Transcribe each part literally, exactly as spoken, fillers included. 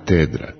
Katedra.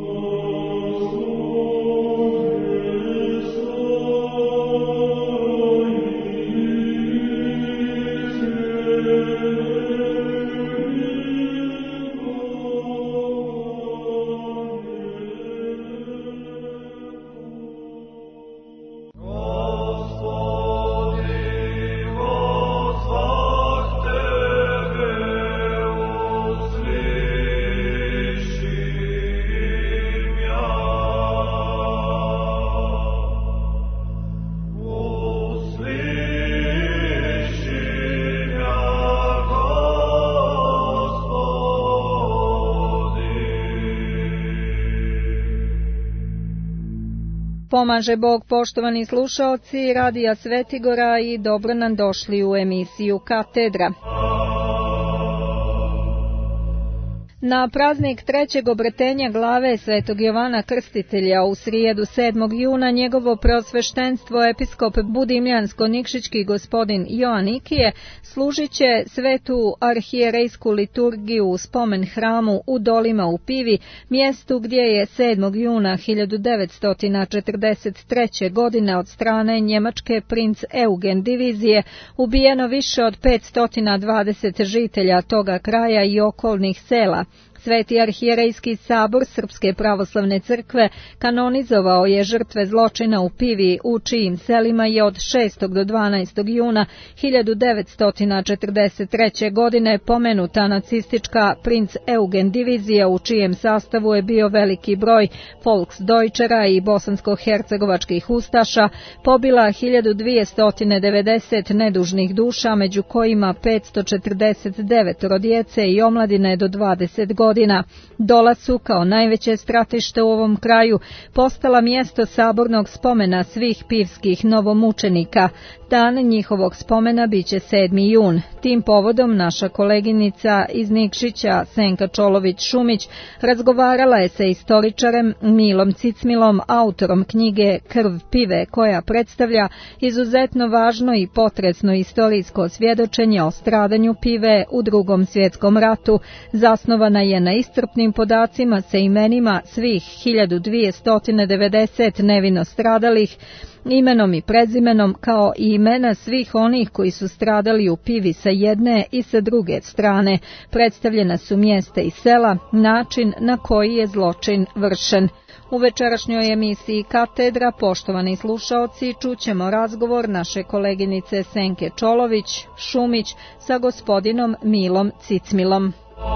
Pomaže Bog, poštovani slušaoci Radija Svetigora, i dobro nam došli u emisiju Katedra. Na praznik trećeg obretenja glave Svetog Jovana Krstitelja u srijedu sedmog juna njegovo preosveštenstvo episkop Budimljansko-Nikšićki gospodin Joanikije služit će svetu arhijerejsku liturgiju u spomen hramu u Dolima u Pivi, mjestu gdje je sedmog juna hiljadu devetsto četrdeset treće. godine od strane njemačke princ Eugen divizije ubijeno više od petsto dvadeset žitelja toga kraja i okolnih sela. Sveti arhijerejski sabor Srpske pravoslavne crkve kanonizovao je žrtve zločina u Pivi, u čijim selima je od šestog do dvanaestog juna hiljadu devetsto četrdeset treće. godine pomenuta nacistička princ Eugen divizija, u čijem sastavu je bio veliki broj Volksdeutschera i bosansko-hercegovačkih ustaša, pobila hiljadu dvjesto devedeset nedužnih duša, među kojima petsto četrdeset devet djece i omladine do dvadeset godina. Dolac su, kao najveće stratište u ovom kraju, postala mjesto sabornog spomena svih pivskih novomučenika. Dan njihovog spomena biće sedmi jun. Tim povodom naša koleginica iz Nikšića, Senka Čolović-Šumić, razgovarala je sa istoričarem Milom Cicmilom, autorom knjige Krv pive, koja predstavlja izuzetno važno i potresno istorijsko svjedočenje o stradanju pive u Drugom svjetskom ratu. Zasnovana je na iscrpnim podacima sa imenima svih hiljadu dvjesto devedeset nevino stradalih, imenom i prezimenom, kao i imena svih onih koji su stradali u Pivi sa jedne i sa druge strane. Predstavljena su mjesta i sela, način na koji je zločin vršen. U večerašnjoj emisiji Katedra, poštovani slušaoci, čućemo razgovor naše koleginice Senke Čolović-Šumić sa gospodinom Milom Cicmilom.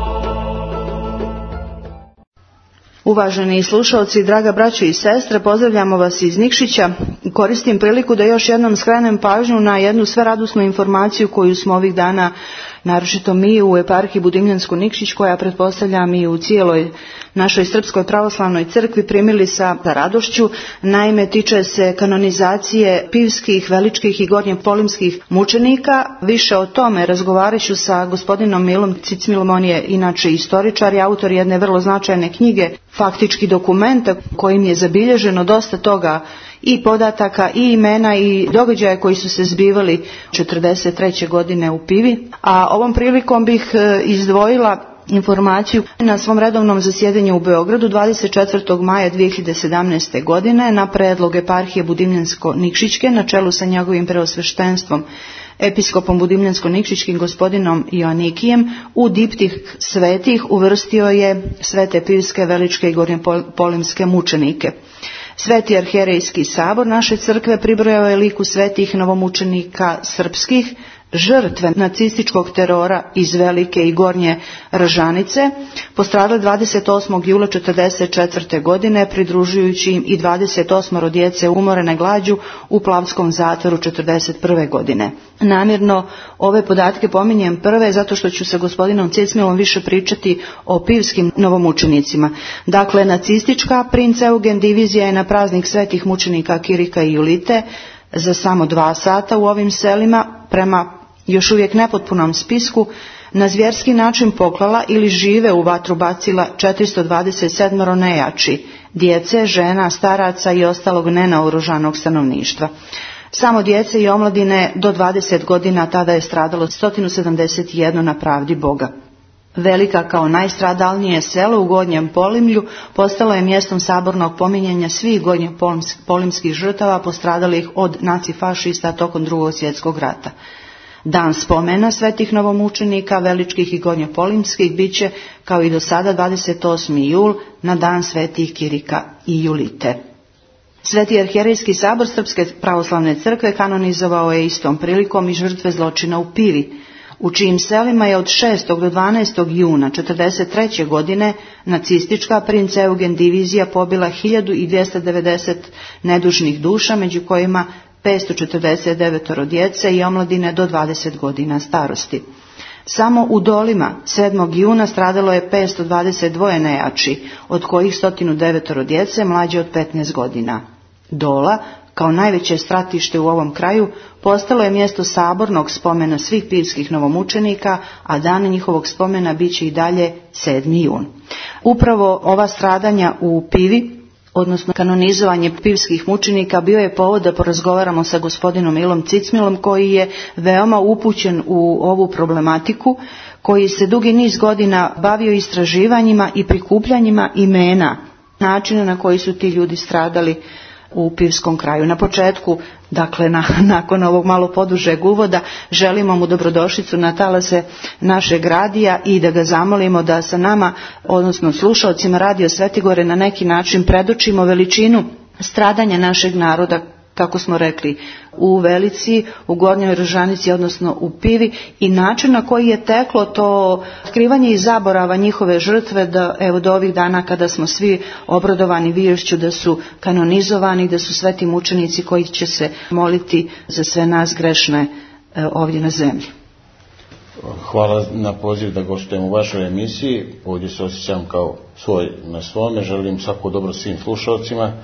Uvaženi slušalci, draga braćo i sestre, pozdravljamo vas iz Nikšića. Koristim priliku da još jednom skrenem pažnju na jednu sveradosnu informaciju koju smo ovih dana, naročito mi u eparhiji Budimljansko-Nikšić, koja pretpostavljam i u cijeloj našoj Srpskoj pravoslavnoj crkvi, primili sa radošću. Naime, tiče se kanonizacije pivskih, veličkih i gornjepolimskih mučenika. Više o tome razgovaraću sa gospodinom Milom Cicmilom. On je inače istoričar i autor jedne vrlo značajne knjige, faktički dokumenta, kojim je zabilježeno dosta toga, i podataka i imena i događaja koji su se zbivali četrdeset treće. godine u Pivi. A ovom prilikom bih izdvojila informaciju na svom redovnom zasjedanju u Beogradu dvadeset četvrtog maja dvije hiljade sedamnaeste. godine na predlog eparhije Budimljansko-Nikšićke na čelu sa njegovim preosveštenstvom episkopom Budimljansko-Nikšićkim gospodinom Joanikijem u diptih svetih uvrstio je svete pivske, veličke i gornjepolimske mučenike. Sveti arhijerejski sabor naše crkve pribrojao je liku svetih novomučenika srpskih, žrtve nacističkog terora iz Velike i Gornje Ražanice, postradale dvadeset osmog jula četrdeset četvrte. godine, pridružujući im i dvadeset osam djece umorene glađu u Plavskom zatvoru četrdeset prve. godine. Namjerno ove podatke pominjem prve zato što ću sa gospodinom Cicmilom više pričati o pivskim novomučenicima. Dakle, nacistička princ Eugen divizija je na praznik svetih mučenika Kirika i Julite za samo dva sata u ovim selima, prema još uvijek nepotpunom spisku, na zvjerski način poklala ili žive u vatru bacila četiristo dvadeset sedam nejači, djece, žena, staraca i ostalog nenaoružanog stanovništva. Samo djece i omladine do dvadeset godina tada je stradalo sto sedamdeset jedan na pravdi Boga. Velika kao najstradalnije selo u Gornjem Polimlju postalo je mjestom sabornog pominjanja svih gornjopolimskih žrtava postradalih od nacifašista tokom Drugog svjetskog rata. Dan spomena svetih novomučenika, veličkih i gornjopolimskih, bit će, kao i do sada, dvadeset osmi jul na dan svetih Kirika i Julite. Sveti arhijerejski sabor Srpske pravoslavne crkve kanonizovao je istom prilikom i žrtve zločina u Pivi, u čijim selima je od šestog do dvanaestog juna četrdeset treće godine nacistička princ Eugen divizija pobila hiljadu dvjesto devedeset nedužnih duša, među kojima petsto četrdeset devet djece i omladine do dvadeset godina starosti. Samo u Dolima sedmog juna stradalo je petsto dvadeset dva nejači, od kojih sto devet djece mlađe od petnaest godina. Dola, kao najveće stratište u ovom kraju, postalo je mjesto sabornog spomena svih pivskih novomučenika, a dan njihovog spomena bit će i dalje sedmi jun. Upravo ova stradanja u Pivi, odnosno kanonizovanje pivskih mučenika, bio je povod da porazgovaramo sa gospodinom Ilom Cicmilom, koji je veoma upućen u ovu problematiku, koji se dugi niz godina bavio istraživanjima i prikupljanjima imena, načina na koji su ti ljudi stradali u pivskom kraju. Na početku, dakle na, nakon ovog malo podužeg uvoda, želimo mu dobrodošlicu na talase našeg radija i da ga zamolimo da sa nama, odnosno slušalcima Radio Svetigore, na neki način predočimo veličinu stradanja našeg naroda, kako smo rekli, u Velici, u Gornjoj Rožanici, odnosno u Pivi, i način na koji je teklo to otkrivanje i zaborava njihove žrtve, da evo do ovih dana kada smo svi obradovani viješću da su kanonizovani, da su sveti mučenici koji će se moliti za sve nas grešne ovdje na zemlji. Hvala na poziv da gostujem u vašoj emisiji. Ovdje se osjećam kao svoj na svome. Želim svako dobro svim slušalcima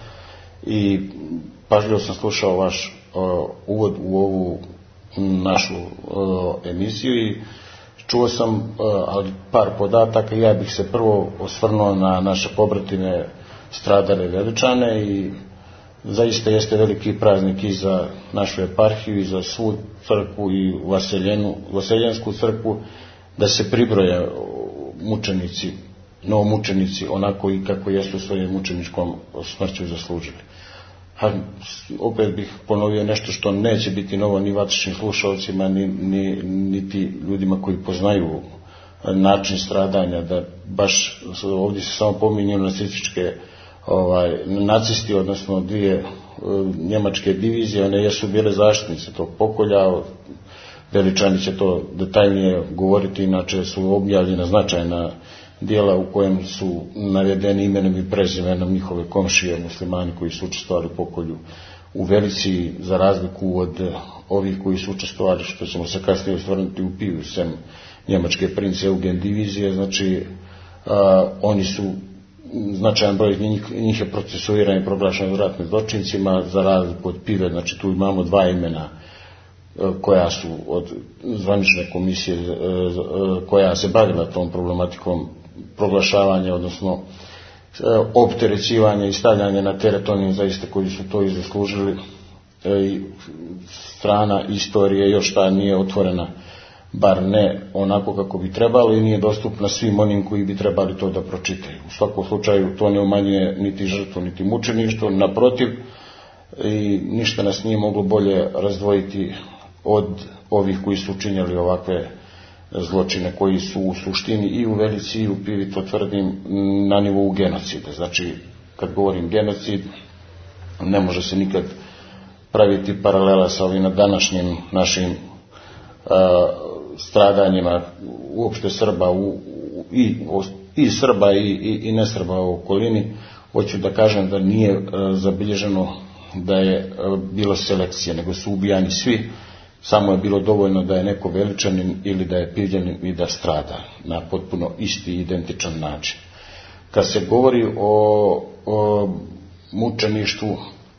i pažljivo sam slušao vaš uh, uvod u ovu našu uh, emisiju i čuo sam uh, ali par podataka. Ja bih se prvo osvrnuo na naše pobratime stradale Veličane i zaista jeste veliki praznik i za našu eparhiju i za svu crkvu i Vaseljenu, Vaseljensku crkvu, da se pribroje mučenici, novomučenici, onako i kako jesu svojim mučeničkom smrću zaslužili. A opet bih ponovio nešto što neće biti novo ni vatričnim slušalcima, ni, ni, niti ljudima koji poznaju način stradanja, da baš ovdje se samo pominju nacističke ovaj, nacisti, odnosno dvije uh, njemačke divizije, one jesu bile zaštitnice tog pokolja. Veličani će to detaljnije govoriti, inače su objavljena značajna dijela u kojem su navedeni imenom i prezimenom njihove komšije muslimani koji su učestvovali u pokolju u Velici, za razliku od ovih koji su učestvovali, što ćemo se kasnije osvrnuti, u Pivu, sem njemačke prince Eugen divizije. Znači a, oni su, značajan broj njih, njih je procesuiran i proglašen ratnim zločincima, za razliku od Pive. Znači tu imamo dva imena koja su od zvanične komisije koja se bavila tom problematikom proglašavanja, odnosno opterećivanja i stavljanja na teret onim zaista koji su to i zaslužili. I strana istorije još ta nije otvorena, bar ne onako kako bi trebalo, i nije dostupna svim onim koji bi trebali to da pročitaju. U svakom slučaju to ne umanjuje niti žrtvu niti mučeništvo, naprotiv, i ništa nas nije moglo bolje razdvojiti od ovih koji su učinjali ovakve zločine, koji su u suštini i u Velici i u Pivi, to tvrdim, na nivou genocida. Znači, kad govorim genocid, ne može se nikad praviti paralela sa ovim današnjim našim a, stradanjima uopšte Srba u, u, i, i Srba i, i, i ne Srba u okolini. Hoću da kažem da nije a, zabilježeno da je a, bilo selekcije, nego su ubijani svi. Samo je bilo dovoljno da je neko Veličanin ili da je Pivljanin i da strada na potpuno isti identičan način. Kad se govori o, o mučeništvu,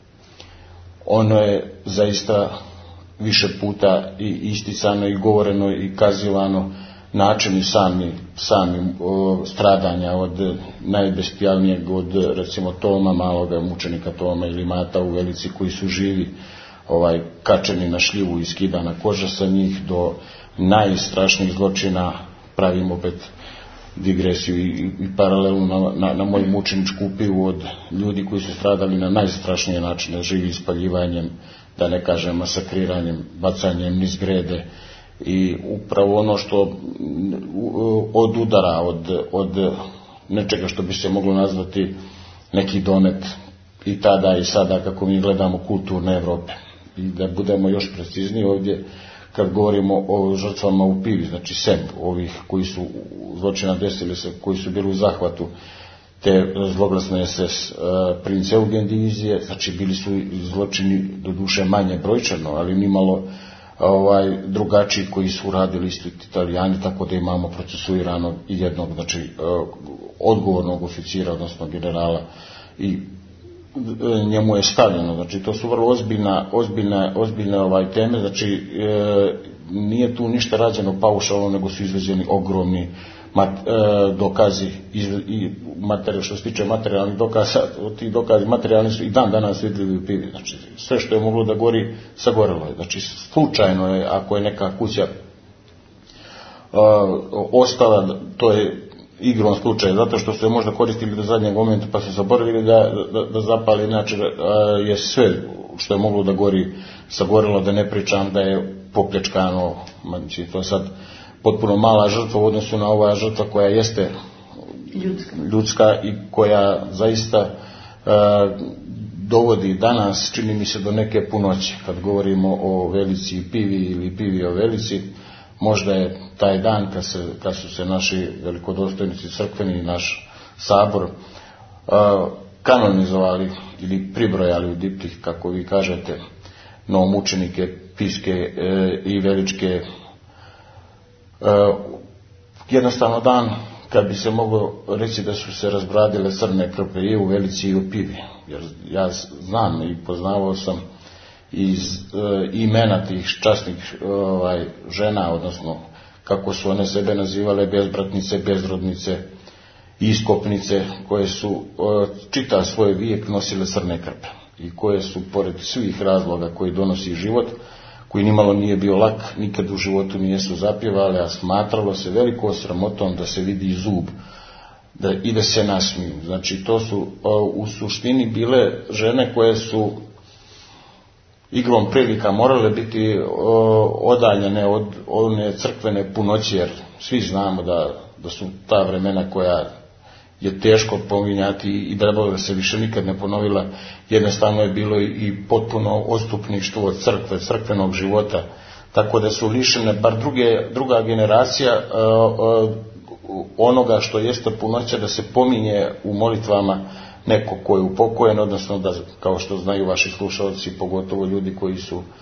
ono je zaista više puta i isticano i govoreno i kazivano, načini sami, sami o, stradanja od najbestijalnijeg, od recimo Toma, maloga mučenika Toma ili Mata u Velici, koji su živi, ovaj, kačeni na šljivu i skidana koža sa njih, do najstrašnijih zločina, pravim opet digresiju i, i paralelu na, na, na moju mučeničku pivu od ljudi koji su stradali na najstrašnije načine, živi spaljivanjem, da ne kažem masakriranjem, bacanjem niz grede, i upravo ono što od udara, od, od nečega što bi se moglo nazvati neki domet i tada i sada kako mi gledamo kulturne Evrope. I da budemo još precizniji ovdje kad govorimo o žrtvama u pivi, znači sem ovih koji su zločina desili se, koji su bili u zahvatu te zloglasne es es princ Eugen divizije, znači bili su zločini do duše manje brojčano, ali nimalo ovaj, drugačiji koji su radili isto Italijani, tako da imamo procesuiranog i jednog, znači odgovornog oficira, odnosno generala, i njemu je stavljeno, znači to su vrlo ozbiljna, ozbiljne, ozbiljne ovaj teme, znači e, nije tu ništa rađeno paušalno, nego su izveđeni ogromni mat, e, dokazi izve, i materijal, što se tiče materijalnih dokaza, ti dokazi materijalni su i dan danas vidljivi u pivi, znači sve što je moglo da gori, sagorelo je, znači slučajno je, ako je neka kuća e, ostala, to je igrom slučaja, zato što su je možda koristili do zadnjeg momenta pa su zaboravili da, da, da zapali, inače je sve što je moglo da gori sagorelo, da ne pričam da je popljačkano, znači to sad potpuno mala žrtva u odnosu na ova žrtva koja jeste ljudska, ljudska i koja zaista a, dovodi danas, čini mi se, do neke punoće. Kad govorimo o Velici i pivi ili pivi o Velici, možda je taj dan kad, se, kad su se naši velikodostojnici crkveni i naš sabor uh, kanonizovali ili pribrojali u diptih, kako vi kažete, novomučenike pivske uh, i veličke, uh, jednostavno dan kad bi se moglo reći da su se razbradile crne krpe i u Velici i u pivi. Jer ja znam i poznavao sam iz e, imena tih časnih ovaj, žena, odnosno kako su one sebe nazivale, bezbratnice, bezrodnice, iskopnice, koje su e, čitav svoj vijek nosile crne krpe i koje su, pored svih razloga koji donosi život, koji nimalo nije bio lak, nikad u životu nijesu zapjevale, a smatralo se veliko sramotom da se vidi zub da, i da se nasmiju. Znači to su o, u suštini bile žene koje su igrom prilika morale biti o, odaljene od one crkvene punoći, jer svi znamo da, da su ta vremena koja je teško pominjati i trebalo da se više nikad ne ponovila, jednostavno je bilo i potpuno odstupništvo od crkve, crkvenog života, tako da su lišene bar druge, druga generacija a, a, onoga što jeste punoća, da se pominje u molitvama neko ko je upokojen, odnosno da, kao što znaju vaši slušalci, pogotovo ljudi koji su uh,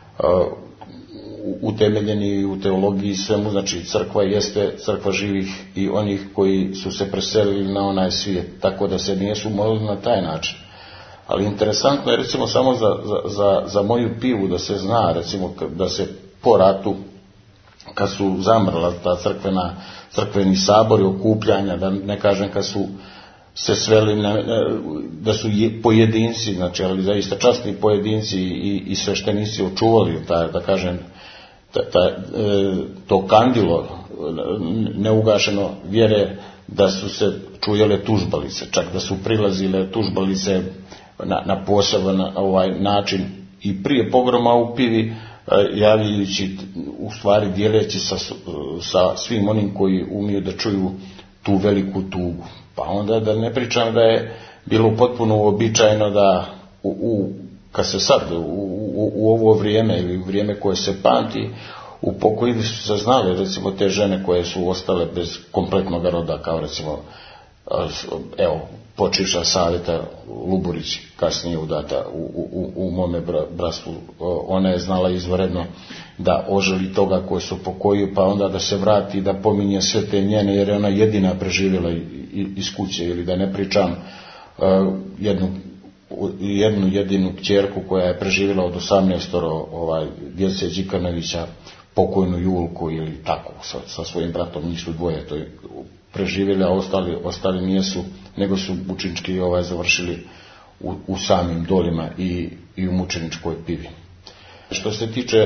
utemeljeni u teologiji i svemu, znači crkva jeste crkva živih i onih koji su se preselili na onaj svijet, tako da se nijesu molili na taj način. Ali interesantno je, recimo, samo za, za, za, za moju pivu da se zna, recimo, da se po ratu, kad su zamrla ta crkvena, crkveni sabori, okupljanja, da ne kažem kad su se sveli na, da su pojedinci, znači, ali zaista časni pojedinci i, i sveštenici očuvali ta, da kažem, ta, ta, to kandilo neugašeno vjere, da su se čujele tužbalice, čak da su prilazile tužbalice na, na poseban ovaj način i prije pogroma u pivi, javljajući, u stvari dijeleći sa, sa svim onim koji umiju da čuju tu veliku tugu. Pa onda da ne pričam da je bilo potpuno uobičajeno da u, u, kad se sad u, u, u ovo vrijeme ili u vrijeme koje se pamti, u pokojini su se znali, recimo, te žene koje su ostale bez kompletnog roda, kao recimo, evo, počivša Saveta Luburić, kasnije udata u, u, u mome bratstvu, ona je znala izvanredno da oželi toga koje su pokojio, pa onda da se vrati, da pominje sve te njene, jer je ona jedina preživjela iz kuće, ili da ne pričam uh, jednu, jednu jedinu kćerku koja je preživjela od osamnaestoro ovaj, djece Đikanovića, pokojnu Julku ili tako, sa, sa svojim bratom, njih su dvoje to je preživjeli, a ostali, ostali nijesu, nego su mučenički ovaj, završili u, u samim dolima i, i u mučeničkoj pivi. Što se tiče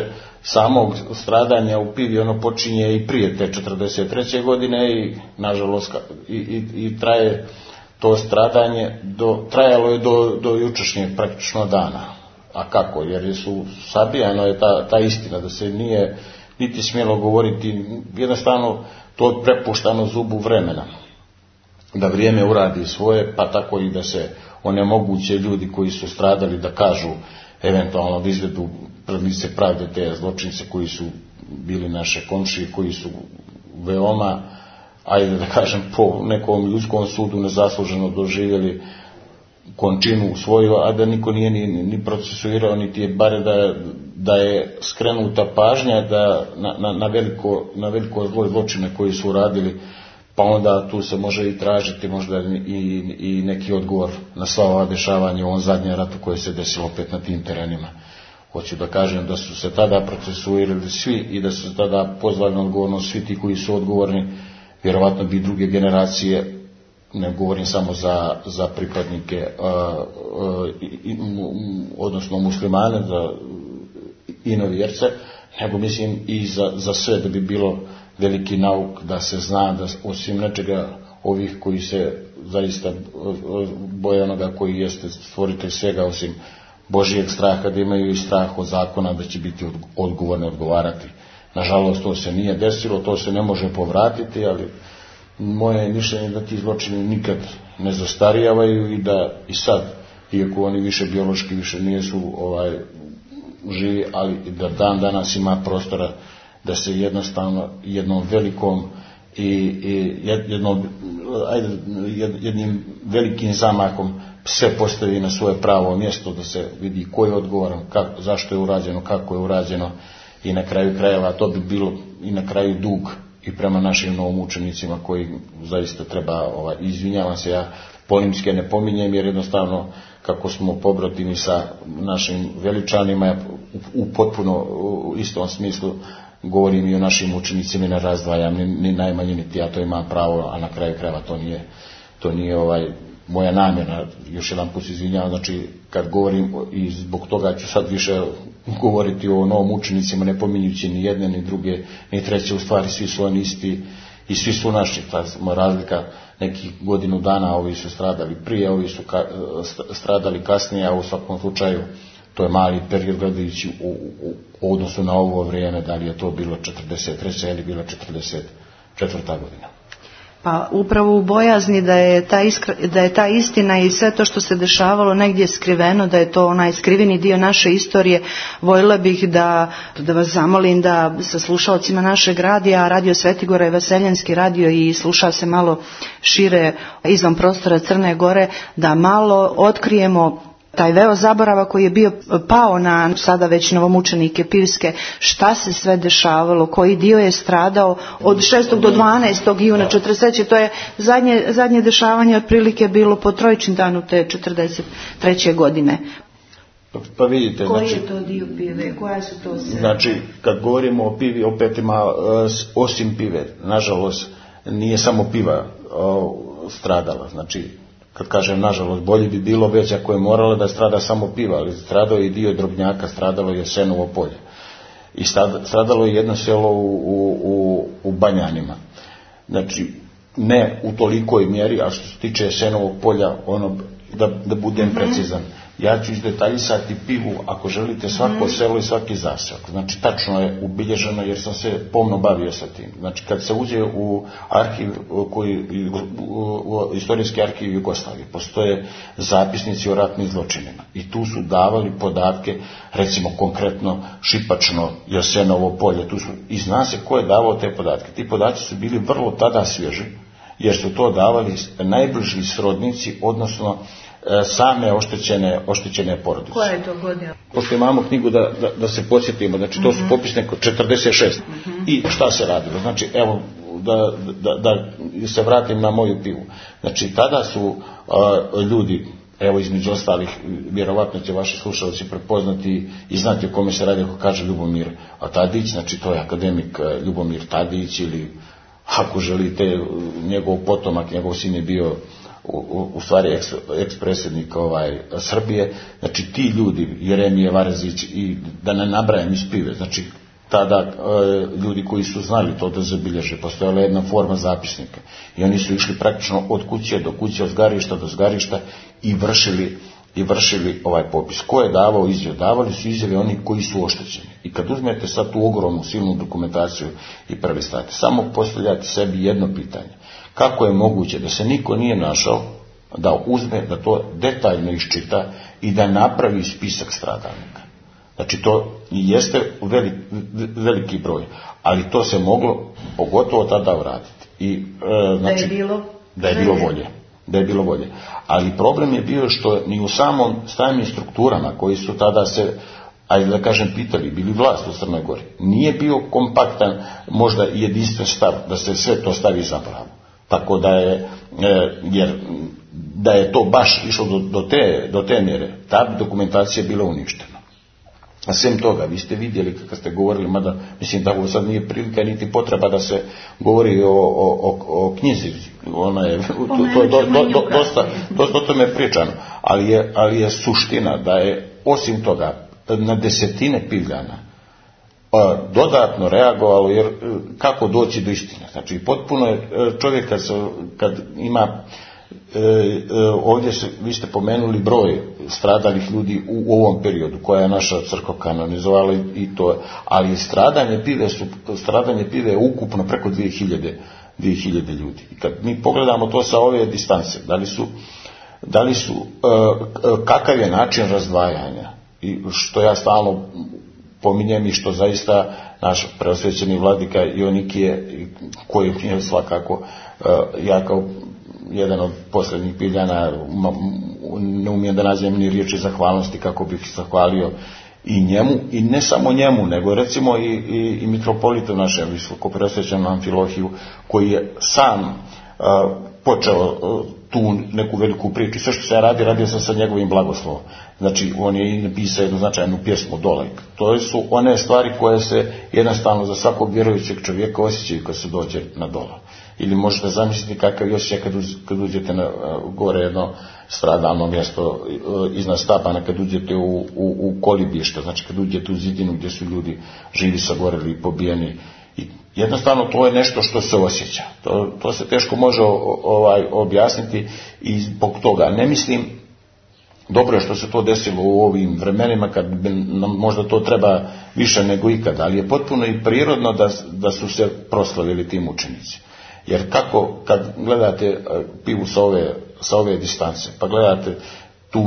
samog stradanja u Pivi ono počinje i prije te četrdeset treće godine i nažalost i, i, i traje to stradanje, do, trajalo je do, do jučerašnjeg praktično dana. A kako? Jer su sabijano je ta, ta istina da se nije niti smjelo govoriti, jednostavno to je prepuštano zubu vremena. Da vrijeme uradi svoje, pa tako i da se onemoguće ljudi koji su stradali da kažu, eventualno da izvedu pred lice pravde te zločince koji su bili naše komšije, koji su veoma, ajde da kažem, po nekom ljudskom sudu nezasluženo doživjeli končinu svoju, a da niko nije ni, ni procesuirao, niti je bare da, da je skrenuta pažnja da na, na, na, veliko, na veliko zlo zločine koji su uradili, pa onda tu se može i tražiti možda i, i neki odgovor na sva ova dešavanja u ovom zadnjem ratu koje se desilo opet na tim terenima. Hoću da kažem da su se tada procesuirali svi i da su se tada pozvali na odgovornost svi ti koji su odgovorni, vjerovatno bi druge generacije, ne govorim samo za, za pripadnike, a, a, i, odnosno muslimane, za inovjerce, nego mislim i za, za sve, da bi bilo veliki nauk da se zna da osim nečega ovih koji se zaista boje onoga koji jeste stvoritelj svega, osim Božijeg straha, da imaju i strah od zakona, da će biti odgovorni odgovarati. Nažalost, to se nije desilo, to se ne može povratiti, ali moje je mišljenje da ti zločini nikad ne zastarijavaju i da i sad, iako oni više biološki više nisu ovaj, živi, ali da dan danas ima prostora da se jednostavno jednom velikom i, i jednom, ajde, jednim velikim zamahom sve postavi na svoje pravo mjesto, da se vidi ko je odgovoran, kako, zašto je urađeno, kako je urađeno i na kraju krajeva to bi bilo i na kraju dug i prema našim novomučenicima koji zaista treba, ovaj, izvinjavam se, ja polimske ne pominjem jer jednostavno kako smo pobratimi sa našim veličanima u, u potpuno u istom smislu govorim i o našim učenicima i ne razdvajam ni, ni najmanje niti ja to imam pravo, a na kraju krajeva to nije, to nije ovaj moja namjera, još jedan put se izvinjavam, znači kad govorim i zbog toga ću sad više govoriti o novom učenicima, ne pominjući ni jedne, ni druge, ni treće, u stvari svi su oni isti i svi su naši, ta razlika nekih godinu dana, ovi su stradali prije, ovi su ka, stradali kasnije, a u svakom slučaju to je mali period gledajući u, u, u odnosu na ovo vrijeme, da li je to bilo četrdeset treća ili bilo četrdeset četvrta godina. Pa upravo u bojazni da je, ta iskra, da je ta istina i sve to što se dešavalo negdje skriveno, da je to onaj skriveni dio naše istorije, voljela bih da, da vas zamolim da sa slušalcima našeg radija, Radio Svetigora je Vaseljenski radio i sluša se malo šire izvan prostora Crne Gore, da malo otkrijemo taj veo zaborava koji je bio pao na sada već novomučenike Pivske, šta se sve dešavalo, koji dio je stradao od šestog do dvanaestog juna četrdeset treće. To je zadnje, zadnje dešavanje otprilike bilo po Trojičin danu te četrdeset treće godine. Pa vidite, koji znači, je to dio Pive, koja su to sve? Znači, kad govorimo o Pivi, opet ima osim Pive, nažalost, nije samo Piva o, stradala, znači, kad kažem nažalost, bolje bi bilo već ako je moralo da strada samo Piva, ali stradao je i dio Drobnjaka, stradalo je Senovo polje. I stradalo je jedno selo u, u, u Banjanima. Znači, ne u tolikoj mjeri, a što se tiče Senovog polja, ono, da, da budem precizan. Ja ću izdetaljisati Pivu, ako želite, svako selo i svaki zaseok. Znači, tačno je ubilježeno jer sam se pomno bavio sa tim. Znači, kad se uđe u arhiv, koji, u istorijski arhiv Jugoslavije, postoje zapisnici o ratnim zločinima. I tu su davali podatke, recimo konkretno Šipačno, Jasenovo polje, tu su, i zna se ko je davao te podatke. Ti podaci su bili vrlo tada svježi, jer su to davali najbliži srodnici, odnosno same oštećene, oštećene porodice. Koja je to godina? Pošto imamo knjigu da, da, da se podsjetimo, znači to su popisne četrdeset šest. Uh-huh. I šta se radilo? Znači, evo, da, da, da se vratim na moju Pivu. Znači, tada su a, ljudi, evo između ostalih, vjerovatno će vaši slušalci prepoznati i znati o kome se radi, ako kaže Ljubomir Tadić, znači to je akademik Ljubomir Tadić, ili ako želite, njegov potomak, njegov sin je bio U, u stvari eks, ekspredsjednik ovaj, Srbije, znači ti ljudi, Jeremije Varezić i da ne nabrajam iz Pive, znači tada e, ljudi koji su znali to da zabilježe, postojala jedna forma zapisnika i oni su išli praktično od kuće do kuće, od zgarišta do zgarišta i vršili i vršili ovaj popis. Ko je davao izjave? Davali su izjave oni koji su oštećeni. I kad uzmete sad tu ogromnu silnu dokumentaciju i prelistate, samo postavljate sebi jedno pitanje. Kako je moguće da se niko nije našao da uzme, da to detaljno iščita i da napravi spisak stradalnika? Znači to jeste velik, veliki broj, ali to se moglo pogotovo tada uraditi. I, e, znači, da je bilo, da je bilo volje. Da je bilo volje. Ali problem je bio što ni u samom stajnim strukturama koji su tada se, ajde da kažem, pitali, bili vlast u Crnoj Gori, nije bio kompaktan, možda jedinstven stav da se sve to stavi zapravo. Tako da je, jer da je to baš išlo do, do, te, do te mjere, ta dokumentacija je bila uništena. A sem toga, vi ste vidjeli kad ste govorili, mada mislim da ovo sad nije prilika niti potreba da se govori o, o, o, o knjizi, ona je, to, to je do, do, do, dosta, dosta o tome pričano, ali je, ali je suština da je osim toga na desetine Pivljana dodatno reagovalo, jer kako doći do istine. Znači potpuno je čovjek kad, se, kad ima E, e, ovdje se, vi ste pomenuli broj stradalih ljudi u, u ovom periodu koja je naša crkva kanonizovala i, i to, ali stradanje pive su, stradanje pive je ukupno preko dvije hiljade ljudi. I kad mi pogledamo to sa ove distance, da li su, da li su e, kakav je način razdvajanja, i što ja stalno pominjem i što zaista naš preosvećeni vladika Ionikije, koji je svakako e, ja kao jedan od posljednjih Piljana, ne umijem da nađem ni riječi zahvalnosti kako bih zahvalio i njemu, i ne samo njemu, nego recimo i, i, i mitropolitu našem visokopreosvećenom Amfilohiju, koji je sam uh, počeo uh, tu neku veliku priču. Sve što se radi, radio sam sa njegovim blagoslovom. Znači, on je napisao jednu značajnu pjesmu dole. To su one stvari koje se jednostavno za svakog vjerujućeg čovjeka osjećaju kad se dođe na dola. Ili možete zamisliti kakav je osjećaj kad, uz, kad uđete na gore jedno stradalno mjesto iznad Stapana, kad uđete u, u, u kolibište, znači kad uđete u zidinu gdje su ljudi živi, sagoreli i pobijeni. I jednostavno to je nešto što se osjeća. To, to se teško može ovaj, objasniti i zbog toga. Ne mislim, dobro je što se to desilo u ovim vremenima kad bi nam možda to treba više nego ikada, ali je potpuno i prirodno da, da su se proslavili ti mučenici. Jer kako, kad gledate pivu sa ove, sa ove distance, pa gledate tu,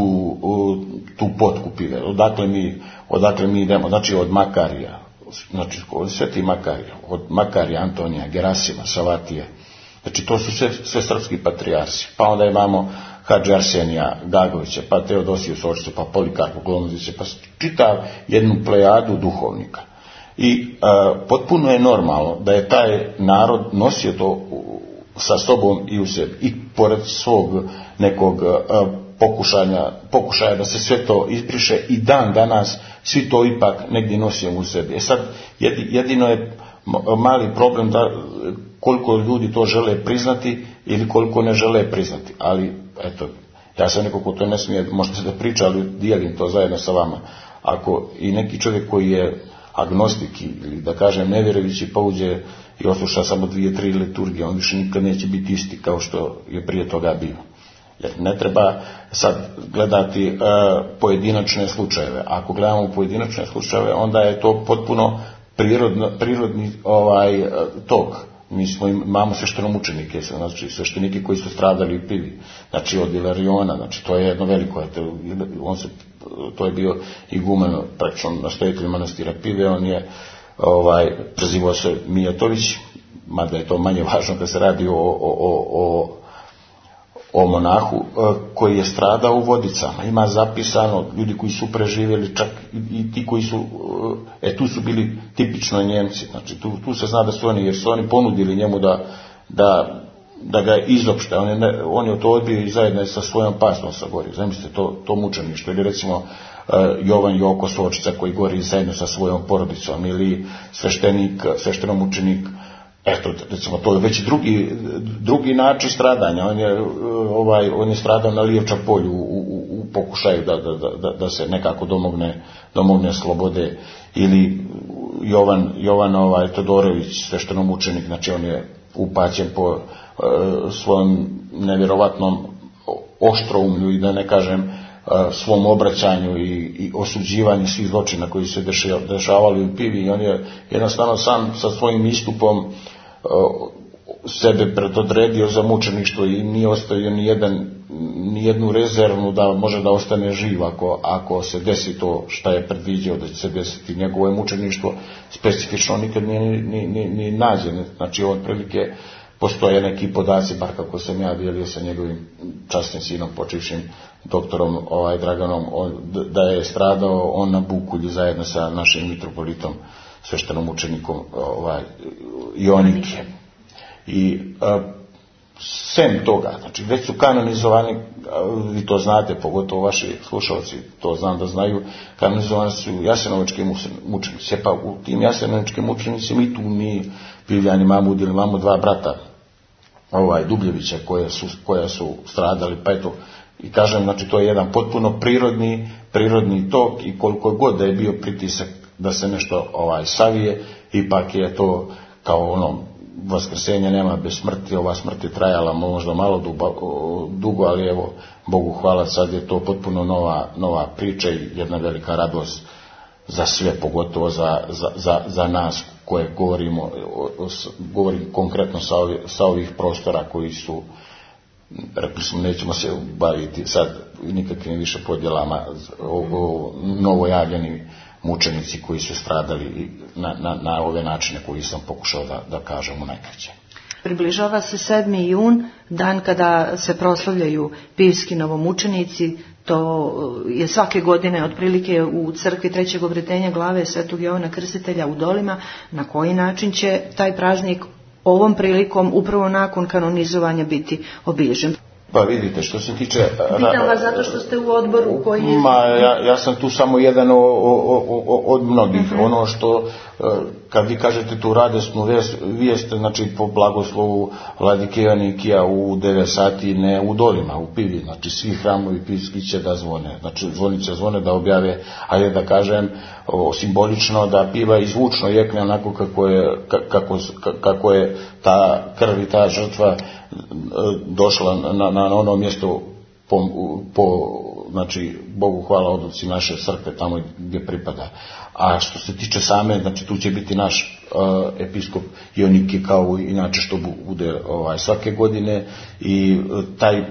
tu potku pive, odakle mi, odakle mi idemo, znači od Makarija, znači od Sveti Makarija, od Makarija, Antonija, Gerasima, Savatije, znači to su sve, sve srpski patrijarsi, pa onda imamo Hadži Arsenija Gagovića, pa Teodosiju Sočicu, pa Polikarpu Glomozića, pa čitav jednu plejadu duhovnika. I a, potpuno je normalno da je taj narod nosio to sa sobom i u sebi. I pored svog nekog a, pokušanja, pokušaja da se sve to izbriše, i dan danas svi to ipak negdje nosimo u sebi. E sad, jedino je mali problem da koliko ljudi to žele priznati ili koliko ne žele priznati. Ali, eto, ja sam neko ko to ne smije, možete se da priča, ali dijelim to zajedno sa vama. Ako i neki čovjek koji je agnostik ili da kažem nevjerovići pa uđe i osluša samo dvije, tri liturgije, on više nikad neće biti isti kao što je prije toga bio. Jer ne treba sad gledati e, pojedinačne slučajeve. Ako gledamo pojedinačne slučajeve, onda je to potpuno prirodno, prirodni ovaj tok. Mi smo, imamo sveštenomučenike, znači sveštenike koji su stradali u pivi, znači od Ilariona, znači to je jedno veliko, on se, to je bio igumen, praktično nastojitelj manastira Pive, on je ovaj, prezivao se Mijatović, mada je to manje važno kad se radi o, o, o, o o monahu koji je stradao u Vodicama. Ima zapisano ljudi koji su preživjeli, čak i ti koji su, e tu su bili tipično Njemci, znači tu, tu se zna da su oni, jer su oni ponudili njemu da, da, da ga izopšte, on je, ne, on je to odbio i zajedno sa svojom pastom sa gori. Zamislite to, to mučeništvo, ili recimo Jovan Joko Sočica koji gori zajedno sa svojom porodicom, ili sveštenik, sveštenomučenik. Eto, recimo, to je već drugi, drugi način stradanja. On je, ovaj, on je stradao na Lijevča polju u, u, u pokušaju da, da, da, da se nekako domogne, domogne slobode. Ili Jovan, Jovan ovaj, Todorović, sveštenomučenik, znači on je upaćen po e, svojom nevjerovatnom oštroumlju i da ne kažem e, svom obraćanju i, i osuđivanju svih zločina koji se dešavali u Pivi, i on je jednostavno sam sa svojim istupom e, sebe predodredio za mučeništvo i nije ostavio ni, jedan, ni jednu rezervnu da može da ostane živ ako, ako se desi to šta je predviđao da će se desiti. Njegovo je mučeništvo specifično nikad nije ni, ni, ni, ni nađen. Znači otprilike postoje neki podaci, bar kako sam ja dijelio sa njegovim časnim sinom, počivšim doktorom ovaj, Draganom, on, da je stradao on na Bukulju zajedno sa našim mitropolitom, sveštenom učenikom ovaj, Jonike. I a, sem toga, znači već su kanonizovani, a, vi to znate, pogotovo vaši slušalci, to znam da znaju, kanonizovani su jasenovački mučenici. Pa u tim jasenovačkim mučenicima i tu mi Pivljani Mamud ili imamo dva brata ovaj, Dubljevića koje su, koja su stradali, pa eto, i kažem, znači to je jedan potpuno prirodni, prirodni tok i koliko god da je bio pritisak da se nešto ovaj, savije, ipak je to kao ono, vaskrsenja nema bez smrti, ova smrt je trajala možda malo dugo, ali evo, Bogu hvala, sad je to potpuno nova, nova priča i jedna velika radost za sve, pogotovo za, za, za, za nas koje govorimo, govorim konkretno sa, ovi, sa ovih prostora koji su, rekli smo, nećemo se baviti sad nikakvim više podjelama, o, o novojavljeni mučenici koji su stradali na, na, na ove načine koji sam pokušao da, da kažem u najkraće. Približava se sedmi jun, dan kada se proslavljaju pivski novomučenici. To je svake godine otprilike u crkvi Trećeg obretenja glave Svetog Jovana Krstitelja u Dolima. Na koji način će taj praznik ovom prilikom upravo nakon kanonizovanja biti obilježen? Pa vidite, što se tiče... Pitam vas zato što ste u odboru koji je... Ma, ja, ja sam tu samo jedan o, o, o, od mnogih. Uh-huh. Ono što, kad vi kažete tu radosnu vijest, vijest, znači po blagoslovu Vladike Joanikija u devet sati, ne u Dolima, u Pivi, znači svi hramovi pivski će da zvone, znači zvonice zvone da objave, ajde da kažem, o, simbolično da piva i zvučno jekne onako kako je, kako, kako je ta krv i ta žrtva došla na, na ono mjesto po, po, znači, Bogu hvala, odluci naše crkve tamo gdje pripada. A što se tiče same, znači tu će biti naš uh, episkop Jonike kao inače što bude ovaj, svake godine i taj uh,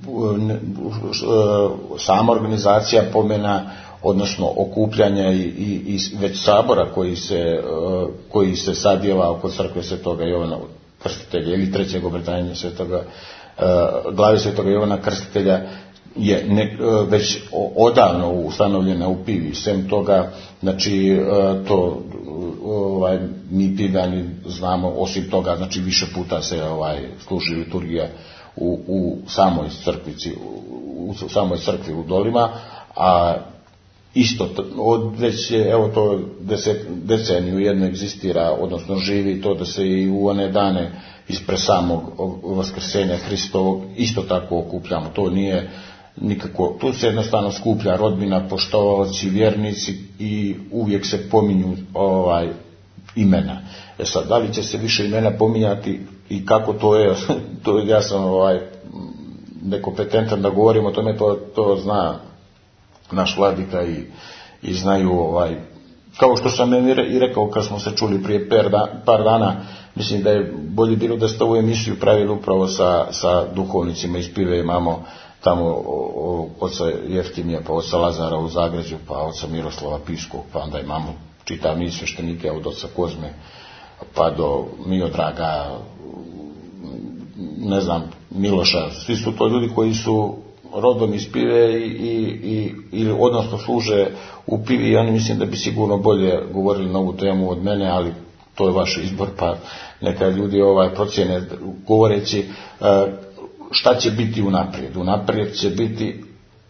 sama organizacija pomena, odnosno okupljanja i, i, i već sabora koji se, uh, koji se sadjeva oko crkve Svetoga Jovana Krstitelja ili Trećeg obretanja Svetoga, uh, glave Svetoga Jovana Krstitelja je ne, uh, već odavno ustanovljena u Pivi. Sem toga, znači uh, to ovaj, mi Pivljani znamo, osim toga, znači više puta se ovaj, služi liturgija u, u samoj crkvici, u, u samoj crkvi u Dolima, a isto, od već je, evo to deset, deceniju jedno egzistira, odnosno živi to da se i u one dane ispred samog vaskrsenja Hristovog isto tako okupljamo. To nije nikako, tu se jednostavno skuplja rodbina, poštovaoci, vjernici i uvijek se pominju ovaj, imena. E sad, da li će se više imena pominjati i kako to je, to ja sam ovaj, nekompetentan da govorim o tome, to, to zna naš vladika i, i znaju, ovaj, kao što sam i rekao kad smo se čuli prije par, da, par dana, mislim da je bolje bilo da ste ovu emisiju pravili upravo sa, sa duhovnicima iz Pive. Imamo tamo o, o, oca Jeftimija, pa oca Lazara u Zagređu, pa oca Miroslava Piškog, pa onda imamo čitav niz sveštenike od oca Kozme pa do Miodraga, ne znam, Miloša. Svi su to ljudi koji su rodom iz Pive i, i, i odnosno služe u Pivi i oni mislim da bi sigurno bolje govorili na ovu temu od mene, ali to je vaš izbor, pa neka ljudi ovaj procjene govoreći šta će biti unaprijed. Unaprijed će biti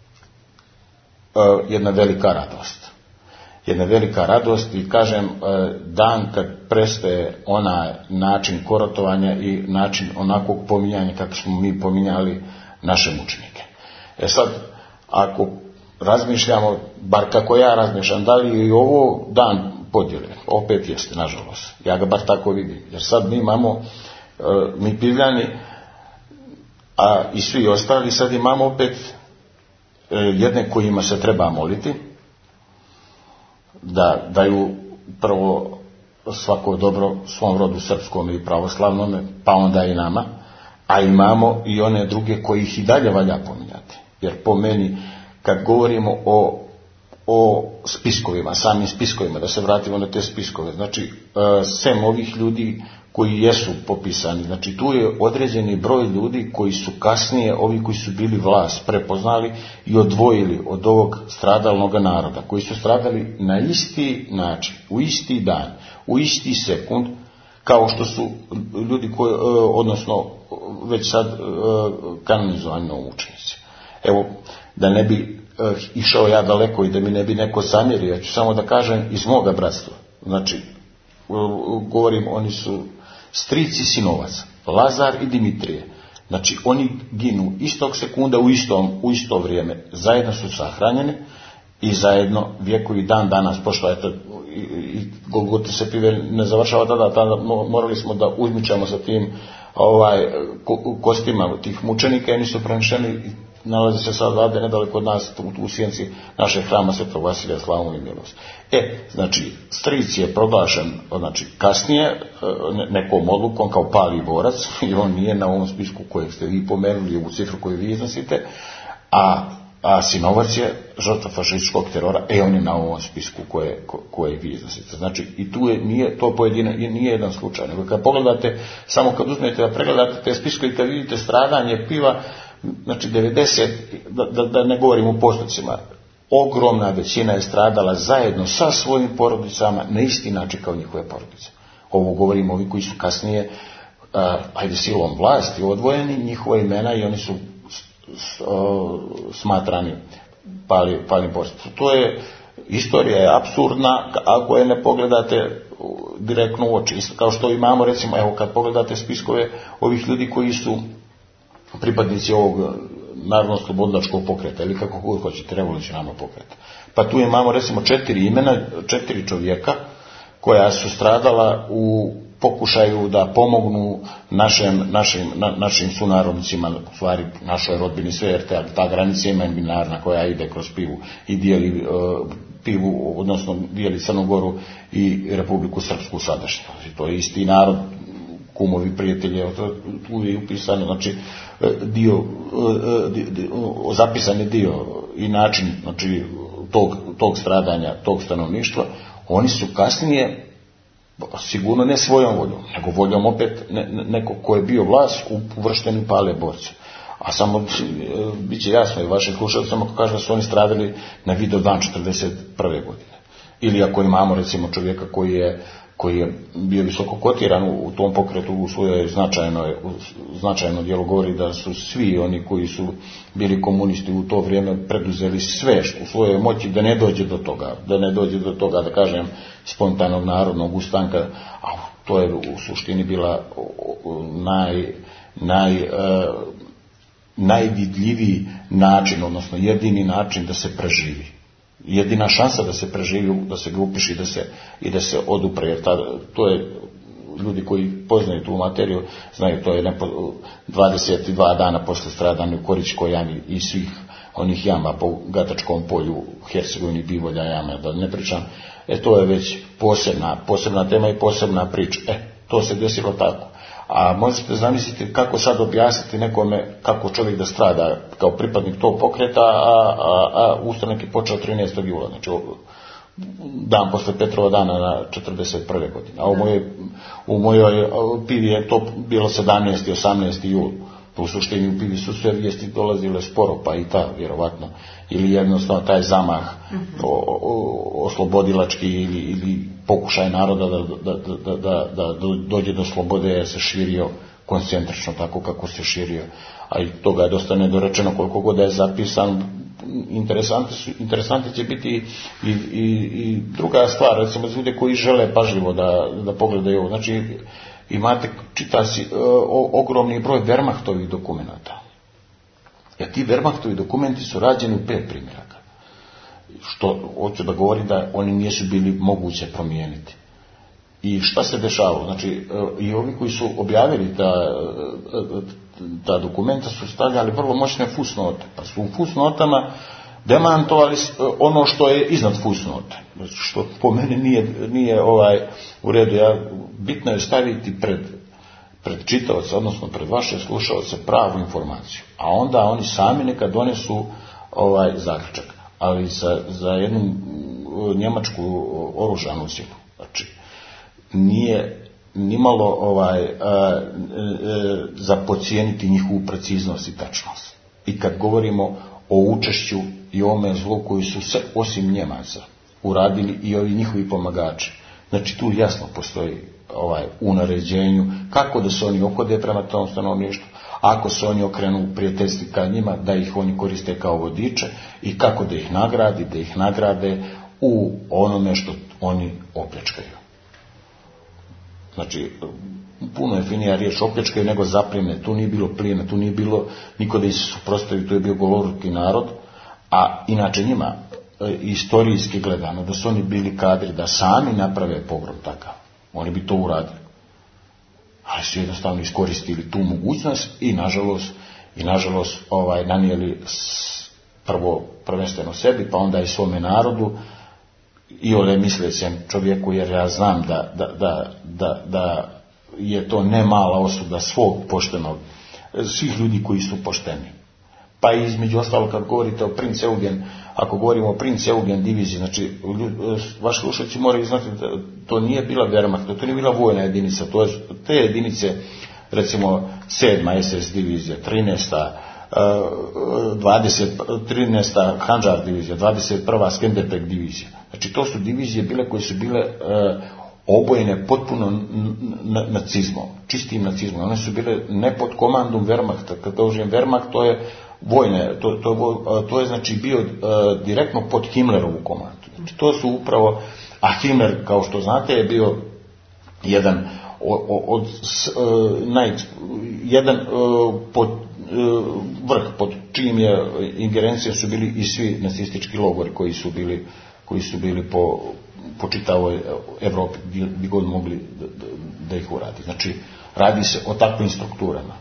jedna velika radost. Jedna velika radost i kažem, dan kad prestaje onaj način korotovanja i način onakvog pominjanja kako smo mi pominjali naše mučenike. E sad, ako razmišljamo, bar kako ja razmišljam, da li je i ovo dan podjele. Opet jeste, nažalost. Ja ga bar tako vidim. Jer sad mi imamo, mi Pivljani, a i svi ostali, sad imamo opet jedne kojima se treba moliti, da daju prvo svako dobro svom rodu srpskom i pravoslavnom, pa onda i nama, a imamo i one druge koji ih i dalje valja pominjati. Jer po meni, kad govorimo o, o spiskovima, samim spiskovima, da se vratimo na te spiskove, znači, sem ovih ljudi koji jesu popisani, znači tu je određeni broj ljudi koji su kasnije, ovi koji su bili vlast, prepoznali i odvojili od ovog stradalnog naroda, koji su stradali na isti način, u isti dan, u isti sekund, kao što su ljudi koji, odnosno već sad kanonizovani novoučenici. Evo, da ne bi išao ja daleko i da mi ne bi neko zamjerio, ja ću samo da kažem iz moga bratstva. Znači, govorim, oni su strici sinovac, Lazar i Dimitrije. Znači, oni ginu istog sekunda u, istom, u isto vrijeme. Zajedno su sahranjeni i zajedno vjekovi dan danas, pošto eto, i, i Golgota se pive ne završava tada, tada morali smo da uzmičamo sa tim ovaj, ko, kostima tih mučenika i oni su prenešeni, nalaze se sad vade nedaleko od nas u, u sjenci našeg hrama Svetog Vasilija, slavu i milost. E, znači, stric je proglašen, znači, kasnije nekom odlukom kao pali borac i on nije na ovom spisku kojeg ste vi pomenuli, u cifru koju vi iznosite, a, a sinovac je žrtva fašističkog terora, e on je na ovom spisku koje, koje vi iznosite. Znači, i tu je, nije to pojedina, nije jedan slučaj, nego kad pogledate, samo kad uzmete da pregledate te spiske i kad vidite stradanje Piva, znači devedeset, da, da, da ne govorim u postocima, ogromna većina je stradala zajedno sa svojim porodicama na isti način kao njihove porodice. Ovo govorimo ovi koji su kasnije, a, ajde silom vlasti, odvojeni, njihova imena i oni su s, s, a, smatrani pali, pali borci. To je, istorija je apsurdna ako je ne pogledate direktno u oči. Isto kao što imamo, recimo, evo kad pogledate spiskove ovih ljudi koji su pripadnici ovog narodno-slobodilačkog pokreta ili kako god hoćete, revolucionarnog pokreta. Pa tu imamo recimo četiri imena, četiri čovjeka koja su stradala u pokušaju da pomognu našem, našim, na, našim sunarodnicima, u stvari našoj rodbini, sve, jer ta, ta granica ima binarna koja ide kroz Pivu i dijeli uh, Pivu, odnosno dijeli Crnu Goru i Republiku Srpsku sadašnju. To je isti narod, kumovi, prijatelji, tu je upisano, znači, dio, zapisani dio i način, znači, tog, tog stradanja, tog stanovništva, oni su kasnije, sigurno ne svojom voljom, nego voljom opet ne, neko ko je bio vlast, uvršteni pale borce. A samo, bit će jasno i vašim slušalcima ako kaže da su oni stradali na Vidovdan četrdeset prve godine. Ili ako imamo, recimo, čovjeka koji je koji je bio visoko kotiran u tom pokretu, u svojoj značajnoj, značajno dijelu govori da su svi oni koji su bili komunisti u to vrijeme preduzeli sve što u svojoj moći da ne dođe do toga, da ne dođe do toga, da kažem, spontanog narodnog ustanka, a to je u suštini bila naj, naj, najvidljiviji način, odnosno jedini način da se preživi. Jedina šansa da se preživi, da se grupiši da se, i da se odupre, jer ta, to je, ljudi koji poznaju tu materiju znaju, to je nepo, dvadeset dva dana posle stradanja u Koričkoj jami i svih onih jama po Gatačkom polju, Hercegovini, Bivolja jama, da ne pričam, e to je već posebna, posebna tema i posebna priča. E, to se desilo tako. A možete zamisliti kako sad objasniti nekome kako čovjek da strada kao pripadnik tog pokreta, a, a, a ustanak je počeo trinaestog jula, znači dan posle Petrova dana na četrdeset prve godine. A u mojoj, u mojoj Pivi je to bilo sedamnaesti osamnaesti jul. U suštini u Pivi su sve vijesti dolazile sporo, pa i ta, vjerovatno. Ili jednostavno taj zamah mm-hmm. o, o, oslobodilački ili, ili pokušaj naroda da, da, da, da, da dođe do slobode je se širio koncentrično tako kako se širio. A i toga je dosta nedorečeno koliko god je zapisan. Interesantni, su, interesantni će biti i, i, i druga stvar, recimo za ljude koji žele pažljivo da, da pogledaju ovo. Znači, imate, čita si, o, ogromni broj Wehrmachtovih dokumenata. Jer ti Wehrmachtovi dokumenti su rađeni u pet primjeraka. što hoću da govori da oni nisu bili moguće promijeniti. I šta se dešavalo? Znači, i ovi koji su objavili ta, ta dokumenta su stavljali vrlo moćne fusnote, pa su u fusnotama demantovali ono što je iznad fusnote, što po meni nije, nije ovaj, u redu. Ja, bitno je staviti pred, pred čitaoca, odnosno pred vaše slušaoce pravu informaciju, a onda oni sami neka donesu ovaj zaključak. Ali za, za jednu njemačku oružanu silu, znači, nije nimalo ovaj, a, a, za podcijeniti njihovu preciznost i tačnost. I kad govorimo o učešću i ome zlu koji su sve osim Njemaca uradili i ovi njihovi pomagači, znači tu jasno postoji ovaj, u naređenju kako da se oni ophode prema tom stanovništvu, ako se oni okrenu prijateljski ka njima, da ih oni koriste kao vodiče i kako da ih nagradi, da ih nagrade u onome što oni opljačkaju. Znači, puno je finija riječ opljačkaju nego zaprime. Tu nije bilo plijena, tu nije bilo niko da ih se suprotstavi, tu je bio goloruki narod, a inače njima, istorijski gledano, da su oni bili kadri da sami naprave pogrom takav. Oni bi to uradili. Ali su jednostavno iskoristili tu mogućnost i nažalost, i nažalost ovaj, nanijeli prvo prvenstveno sebi, pa onda i svome narodu, i ole mislećem čovjeku, jer ja znam da, da, da, da, da je to ne mala osuda svog poštenog, svih ljudi koji su pošteni. Pa i između ostalo kad govorite o Prinz Eugen, ako govorimo o Prinz Eugen diviziji, znači vaši slušalci moraju znati da to nije bila Wehrmacht, to nije bila vojna jedinica, to je te jedinice, recimo sedma es es divizija, trinaesta dvadeset, trinaesta Handžar divizija, dvadeset prva Skenderbeg divizija. Znači to su divizije bile koje su bile uh, obojene potpuno nacizmom, čistim nacizmom. One su bile ne pod komandom Wehrmachta. Kad kažem Wehrmacht, to je vojne, to, to, to je znači bio uh, direktno pod Himmlerovu komandu. Znači to su upravo, a Himmler, kao što znate, je bio jedan od, od uh, naj, jedan uh, pod vrh pod čijim je ingerencijom su bili i svi nacistički logori koji su bili, koji su bili po, po čitavoj Evropi gdje god mogli da, da, da ih uradi. Znači radi se o takvim strukturama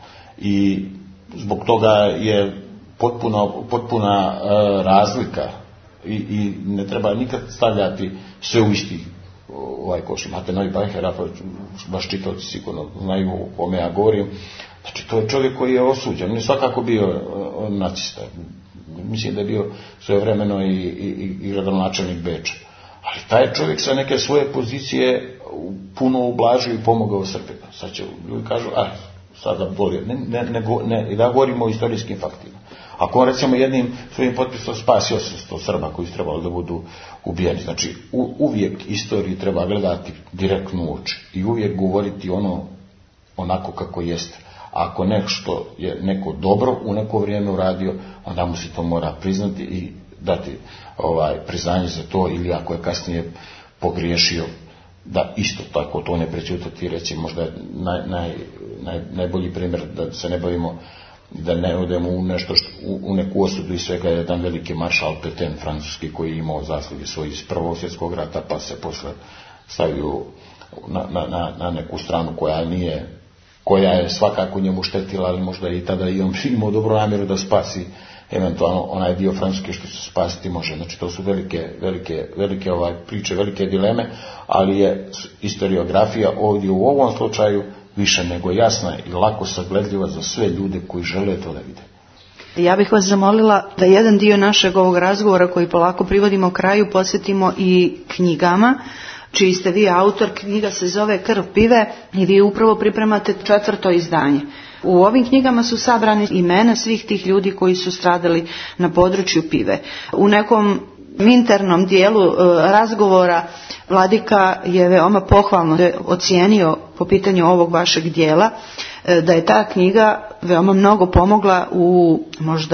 i zbog toga je potpuno, potpuna uh, razlika i, i ne treba nikad stavljati sve u isti ovaj koš. Imate Novi Bajher, baš čitavci sigurno znaju o kome ja govorim. Znači, to je čovjek koji je osuđen. On je svakako bio nacista. Mislim da je bio svojevremeno i, i, i gradonačelnik Beča. Ali taj čovjek sa neke svoje pozicije puno ublažio i pomogao Srbima. Sad će ljudi kažu, a sada bolje. Ne, ne, ne, ne, da govorimo o istorijskim faktima. Ako on recimo jednim svojim potpisom spasi osamsto Srba koji su trebali da budu ubijeni. Znači, u, uvijek istoriji treba gledati direktno u oči i uvijek govoriti ono onako kako jeste. Ako nešto je neko dobro u neko vrijeme uradio, onda mu se to mora priznati i dati ovaj, priznanje za to, ili ako je kasnije pogriješio, da isto tako to ne prećutati i reći. Možda je naj, naj, naj, najbolji primjer da se ne bavimo, da ne odemo u nešto što, u, u neku osudu i svega, jedan veliki maršal Petain francuski koji je imao zasluge svoje iz Prvog svjetskog rata, pa se posle stavio na, na, na, na neku stranu koja nije, koja je svakako njemu štetila, ali možda i tada i on imao dobru namjeru da spasi eventualno onaj dio Francuske što se spasiti može. Znači to su velike, velike, velike ovaj priče, velike dileme, ali je historiografija ovdje u ovom slučaju više nego jasna i lako sagledljiva za sve ljude koji žele to da vide. Ja bih vas zamolila da jedan dio našeg ovog razgovora koji polako privodimo kraju posvetimo i knjigama, čiji ste vi autor. Knjiga se zove Krv pive i vi upravo pripremate četvrto izdanje. U ovim knjigama su sabrani imena svih tih ljudi koji su stradali na području Pive. U nekom internom dijelu razgovora Vladika je veoma pohvalno ocijenio po pitanju ovog vašeg dijela da je ta knjiga veoma mnogo pomogla u možda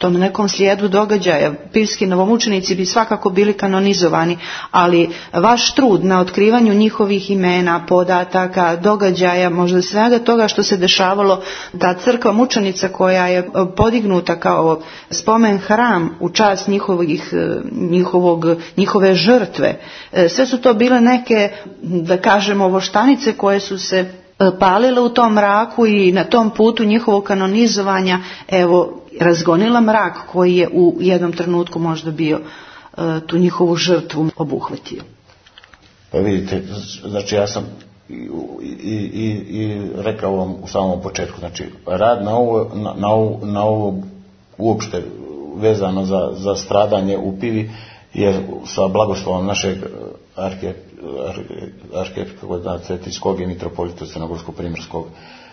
tom nekom slijedu događaja. Pivski novomučenici bi svakako bili kanonizovani, ali vaš trud na otkrivanju njihovih imena, podataka, događaja, možda svega toga što se dešavalo, ta crkva mučenica koja je podignuta kao spomen hram u čast njihovih, njihovog, njihove žrtve, sve su to bile neke, da kažemo, voštanice koje su se palile u tom mraku i na tom putu njihovog kanonizovanja, evo, razgonila mrak koji je u jednom trenutku možda bio tu njihovu žrtvu obuhvatio. Pa vidite, znači ja sam i, i, i, i rekao vam u samom početku, znači rad na ovo, na, na ovo, na ovo uopšte vezano za, za stradanje u Pivi je sa blagoslovom našeg arhe, arhe, arhe, Cetinskog i mitropolita Crnogorsko-primorskog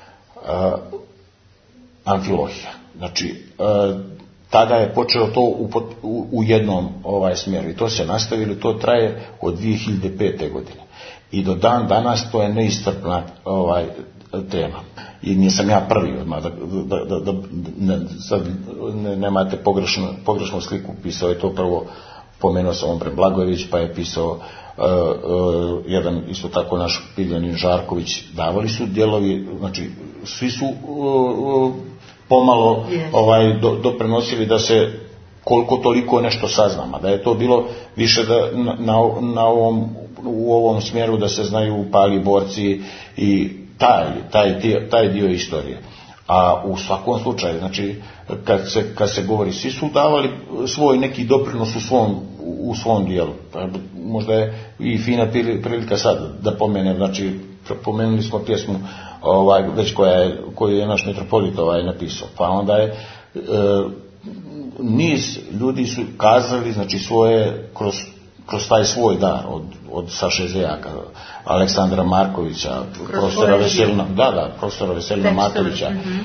Amfilohija. Znači, tada je počelo to u, u, u jednom ovaj smjeru i to se nastavilo, to traje od dvije hiljade pete. godine. I do dan danas to je neiscrpna ovaj, tema. I nisam ja prvi odmah, da, da, da, da ne, sad ne, nemate pogrešnu, pogrešnu sliku, pisao je to prvo, pomenuo sam Ombre Blagojević, pa je pisao uh, uh, jedan isto tako naš Piljanin Žarković, davali su dijelovi, znači svi su uh, uh, pomalo yes. ovaj, do, doprenosili da se koliko toliko nešto saznama, da je to bilo više da na, na, na ovom, u ovom smjeru da se znaju pali borci i taj, taj, taj dio istorije. A u svakom slučaju, znači, kad se, kad se govori, svi su davali svoj neki doprinos u svom, u svom dijelu. Pa možda je i fina prilika sad da pomenem, znači, pomenuli smo pjesmu ovaj, već koja je, koju je naš mitropolit ovaj, napisao. Pa onda je e, niz ljudi su kazali, znači, svoje, kroz, kroz taj svoj dar, od, od Saše Zejaka, Aleksandra Markovića, profesora Veselina, da, da, profesora Veselina Matovića, mm-hmm.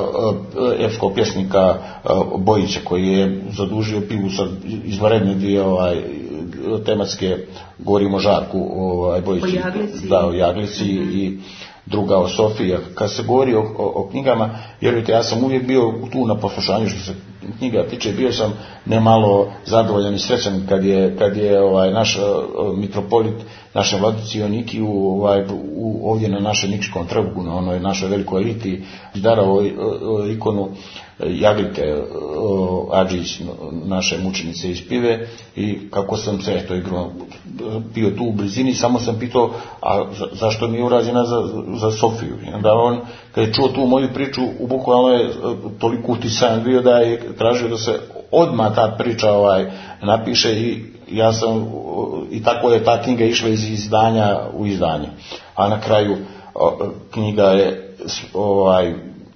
uh, epskog pjesnika uh, Bojića, koji je zadužio Pivu sa izvanredne dvije ovaj, tematske, govorimo o Žarku, ovaj, Bojići, da, o Jaglici mm-hmm. i druga o Sofiji. Kad se govori o, o, o knjigama, vjerujte, ja sam uvijek bio tu na poslušanju što se knjiga tiče, bio sam nemalo zadovoljan i srećan kad je, kad je ovaj, naš uh, mitropolit, naše vladici Joniki u, ovaj, u, ovdje na našem Nikšikom trgu, na onoj našoj velikoj eliti, izdarao uh, uh, ikonu Jaglike uh, Adžić, naše mučenice iz Pive, i kako sam se eto igrao, bio tu u blizini, samo sam pitao, a za, zašto mi je urađena za, za Sofiju? I onda on, kad je čuo tu moju priču, u bukvalno je toliko utisan bio da je tražio da se odmah ta priča ovaj, napiše, i ja sam, i tako je ta knjiga išla iz izdanja u izdanje. A na kraju knjiga je ovaj,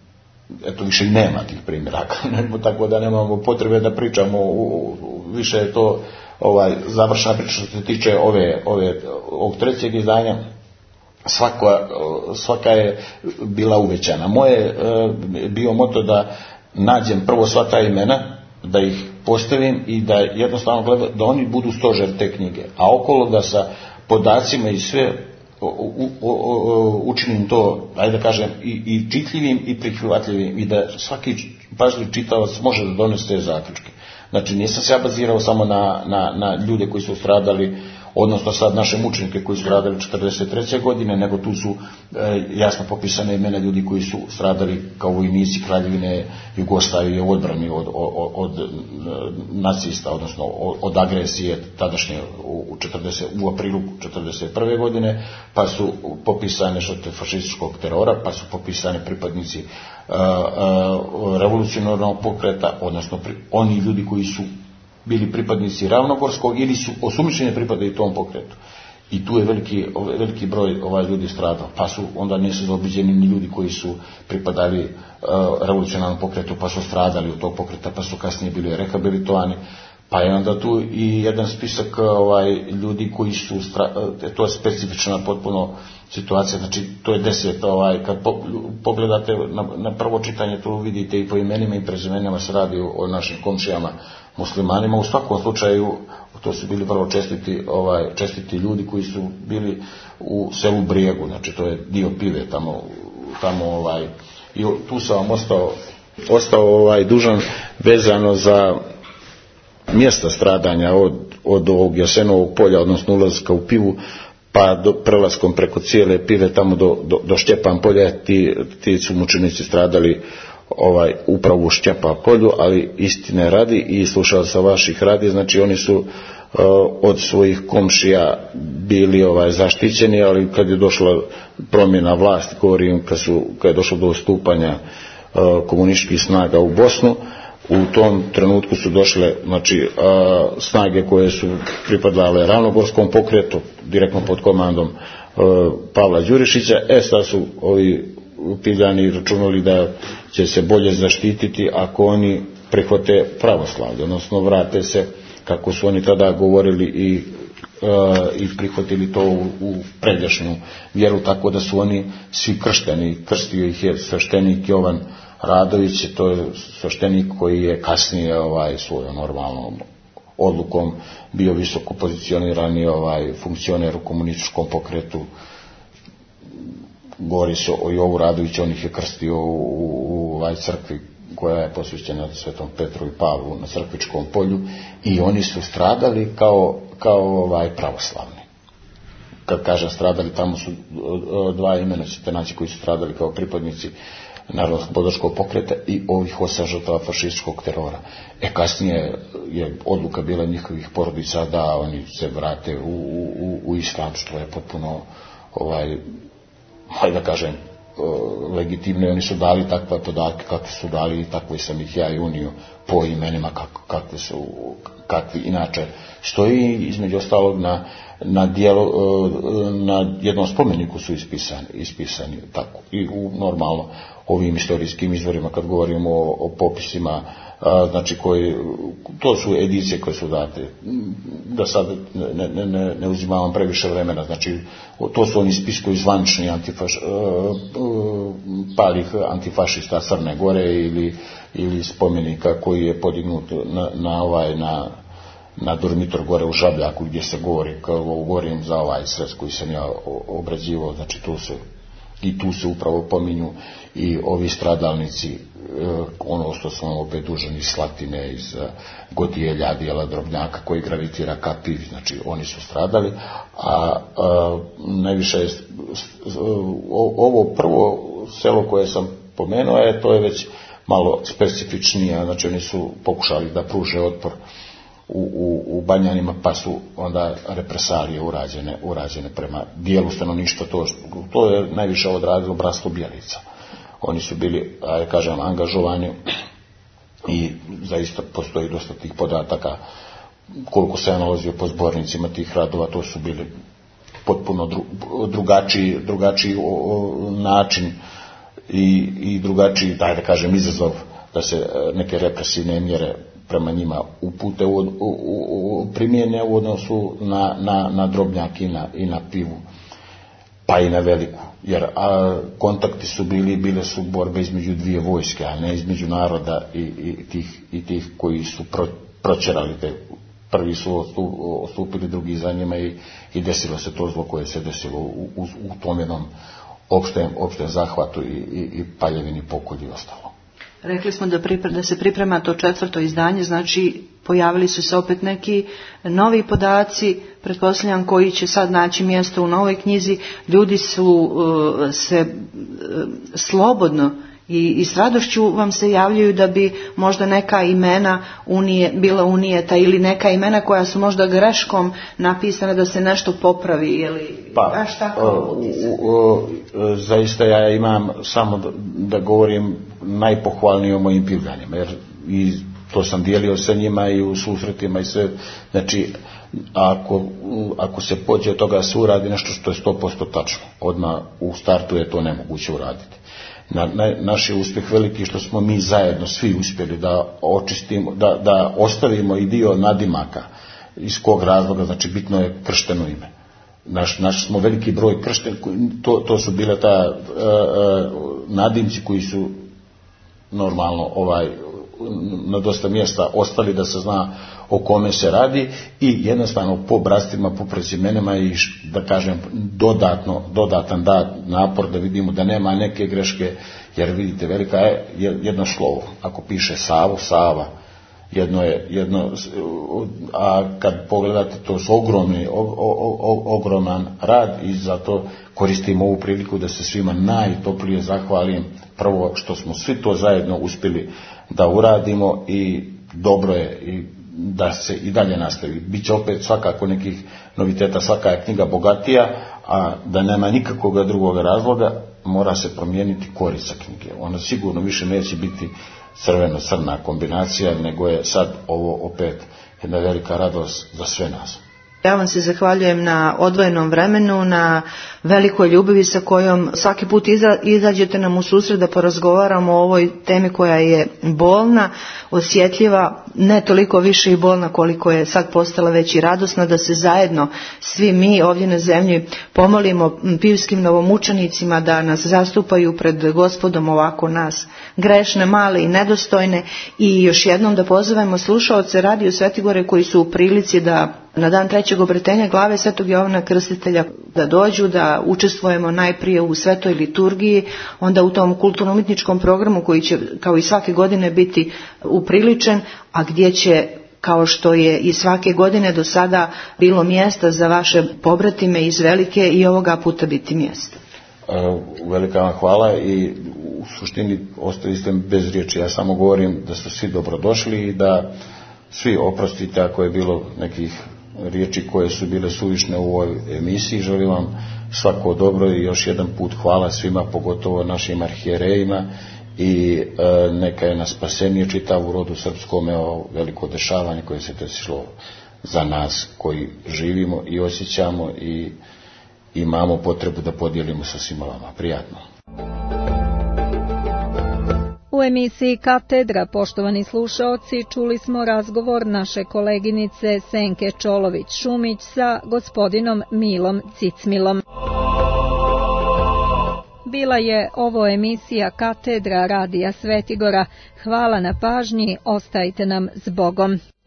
eto više nema tih primjeraka, tako da nemamo potrebe da pričamo, više je to ovaj, završena priča što se tiče ove, ove, ovog trećeg izdanja. Svaka, svaka je bila uvećana. Moje je bio moto da nađem prvo sva ta imena, da ih postavim i da jednostavno gledam, da oni budu stožer te knjige, a okolo da sa podacima i sve u, u, u, učinim to, ajde da kažem, i, i čitljivim i prihvatljivim, i da svaki pažljiv čitalac može da donese te zaključke. Znači nisam se ja bazirao samo na, na, na ljude koji su stradali, odnosno sad naše mučenike koji su stradali četrdeset treće. godine, nego tu su e, jasno popisane imena ljudi koji su stradali kao vojnici Kraljevine Jugoslavije u odbrani od, od, od nacista, odnosno od, od agresije tadašnje u, četrdeset, u aprilu četrdeset prve. godine, pa su popisane žrtve fašističkog terora, pa su popisane pripadnici a, a, revolucionarnog pokreta, odnosno pri, oni ljudi koji su bili pripadnici Ravnogorskog ili su osumnjičeni pripadaju tom pokretu. I tu je veliki, veliki broj ovaj ljudi stradao. Pa su onda nisu zaobiđeni ni ljudi koji su pripadali uh, revolucionarnom pokretu, pa su stradali od tog pokreta, pa su kasnije bili rehabilitovani. Pa je onda tu i jedan spisak ovaj, ljudi koji su, stra- to je specifična potpuno situacija, znači to je deset, ovaj, kad pogledate na, na prvo čitanje, tu vidite i po imenima i prezimenima se radi o, o našim komšijama muslimanima. U svakom slučaju to su bili vrlo čestiti, ovaj, čestiti ljudi koji su bili u selu Brijegu, znači to je dio Pive tamo, tamo ovaj, i tu sam vam ostao ostao ovaj dužan vezano za mjesta stradanja od, od ovog Jasenovog polja, odnosno ulaska u Pivu, pa do, prelaskom preko cijele Pive tamo do, do, do Šćepan polja. Ti, ti su mučenici stradali ovaj, upravo u Šćepan polju, ali istine radi i slušalca vaših radi, znači oni su uh, od svojih komšija bili ovaj, zaštićeni, ali kad je došla promjena vlasti, govorim kad, su, kad je došlo do ustupanja uh, komunističkih snaga u Bosnu, u tom trenutku su došle, znači, a, snage koje su pripadale Ravnogorskom pokretu, direktno pod komandom a, Pavla Đurišića. E sad su ovi Pivljani računali da će se bolje zaštititi ako oni prihvate pravoslavlje, odnosno vrate se, kako su oni tada govorili, i, a, i prihvatili to u, u pređašnju vjeru, tako da su oni svi kršteni. Krstio ih je sveštenik Jovan Radović, to je sveštenik koji je kasnije ovaj, svojom normalnom odlukom bio visoko pozicionirani ovaj, funkcioner u komunističkom pokretu. Govori se o Jovu Radoviću, on ih je krstio u, u, u ovaj crkvi koja je posvećena Svetom Petru i Pavlu na Crkvičkom polju, i oni su stradali kao, kao ovaj, pravoslavni. Kad kažem stradali, tamo su dva imena ćete naći koji su stradali kao pripadnici Narodno-slobodačkog pokreta i ovih osam žrtava fašističkog terora. E kasnije je odluka bila njihovih porodica da oni se vrate u, u, u islam, što je potpuno ovaj, hajde da kažem, legitimno. Oni su dali takve podatke kakve su dali, i tako sam ih ja i unio po imenima kako, kakve su, kakvi inače stoji. Između ostalog na, na, dijelu, na jednom spomeniku su ispisani, ispisani tako. I u normalno ovim istorijskim izvorima, kad govorimo o, o popisima, a, znači koji, to su edicije koje su date, da sad ne, ne, ne, ne uzimam previše vremena, znači to su oni spiskovi zvanični antifaš, a, a, palih antifašista Crne Gore ili, ili spomenika koji je podignut na, na ovaj, na na Dormitor gore u Žabljaku, gdje se govori, kao govorim za ovaj sred koji sam ja obrađivao, znači tu se, i tu se upravo pominju i ovi stradalnici, ono što smo opet duženi iz Slatine, iz Godijelja, dijela Drobnjaka koji gravitira ka Pivi, znači oni su stradali, a, a najviše je, ovo prvo selo koje sam pomenuo je, to je već malo specifičnije, znači oni su pokušali da pruže otpor U, u, u Banjanima, pa su onda represalije urađene, urađene prema dijelu stanovništva. To, to je najviše odradilo bratstvo Bjelica. Oni su bili, ja kažem, angažovani i zaista postoji dosta tih podataka. Koliko se ja nalazio po zbornicima tih radova, to su bili potpuno dru, drugačiji, drugačiji o, o, način i, i drugačiji, daj da kažem, izazov da se neke represivne mjere prema njima upute u, u, u, primjene u odnosu na, na, na Drobnjak i na, i na Pivu, pa i na Veliku, jer a, kontakti su bili, bile su borbe između dvije vojske, a ne između naroda i, i, tih, i tih koji su pro, proćerali te. Prvi su ostupili, drugi za njima, i, i desilo se to zlo koje se desilo u, u, u tom jednom opštem, opštem zahvatu i, i, i paljevini, pokolji i ostalo. Rekli smo da, pripre, da se priprema to četvrto izdanje, znači pojavili su se opet neki novi podaci, pretpostavljam, koji će sad naći mjesto u novoj knjizi. Ljudi su uh, se uh, slobodno i, i s radošću vam se javljaju da bi možda neka imena unije, bila unijeta, ili neka imena koja su možda greškom napisana da se nešto popravi, ili pa, baš tako? Uh, uh, uh, zaista ja imam samo da, da govorim najpohvalnije o mojim Pivljanima, jer i to sam dijelio sa njima i u susretima i sve. Znači, ako, ako se pođe od toga se uradi nešto što je sto posto tačno, odmah u startu je to nemoguće uraditi. Na, na, naš je uspjeh veliki što smo mi zajedno svi uspjeli da očistimo, da, da ostavimo i dio nadimaka. Iz kog razloga? Znači, bitno je kršteno ime. Naš, naš smo veliki broj kršten, to, to su bile ta uh, uh, nadimci koji su normalno ovaj na dosta mjesta ostali da se zna o kome se radi i jednostavno po brastima, po prezimenima i da kažem dodatno, dodatan da napor da vidimo da nema neke greške, jer vidite velika je jedno slovo, ako piše Savo, Sava, jedno je, jedno, a kad pogledate to su ogromni, o, o, o, ogroman rad i zato koristim ovu priliku da se svima najtoplije zahvalim prvo što smo svi to zajedno uspjeli da uradimo i dobro je i da se i dalje nastavi. Biće opet svakako nekih noviteta, svaka je knjiga bogatija, a da nema nikakvog drugog razloga, mora se promijeniti korist knjige. Ona sigurno više neće biti crveno-crna kombinacija, nego je sad ovo opet jedna velika radost za sve nas. Ja vam se zahvaljujem na odvojenom vremenu, na velikoj ljubavi sa kojom svaki put iza, izađete nam u susret da porazgovaramo o ovoj temi koja je bolna, osjetljiva, ne toliko više i bolna koliko je sad postala već i radosna, da se zajedno svi mi ovdje na zemlji pomolimo pivskim novomučenicima da nas zastupaju pred Gospodom, ovako nas grešne, male i nedostojne, i još jednom da pozovemo slušaoce Radio Svetigore koji su u prilici da na dan trećeg obretenja glave Svetog Jovana Krstitelja da dođu, da učestvujemo najprije u svetoj liturgiji, onda u tom kulturno-umjetničkom programu koji će kao i svake godine biti upriličen, a gdje će, kao što je i svake godine do sada bilo mjesta za vaše pobratime iz Velike, i ovoga puta biti mjesta. Velika vam hvala i u suštini ostali ste bez riječi. Ja samo govorim da su svi dobrodošli i da svi oprostite ako je bilo nekih riječi koje su bile suvišne u ovoj emisiji. Želim vam svako dobro i još jedan put hvala svima, pogotovo našim arhijerejima, i e, neka je na spasenije čitavu rodu srpskome o veliko dešavanje koje se desilo za nas koji živimo i osjećamo i imamo potrebu da podijelimo sa svima vama. Prijatno. U emisiji Katedra, poštovani slušaoci, čuli smo razgovor naše koleginice Senke Čolović-Šumić sa gospodinom Milom Cicmilom. Bila je ovo emisija Katedra Radija Svetigora. Hvala na pažnji, ostajte nam s Bogom.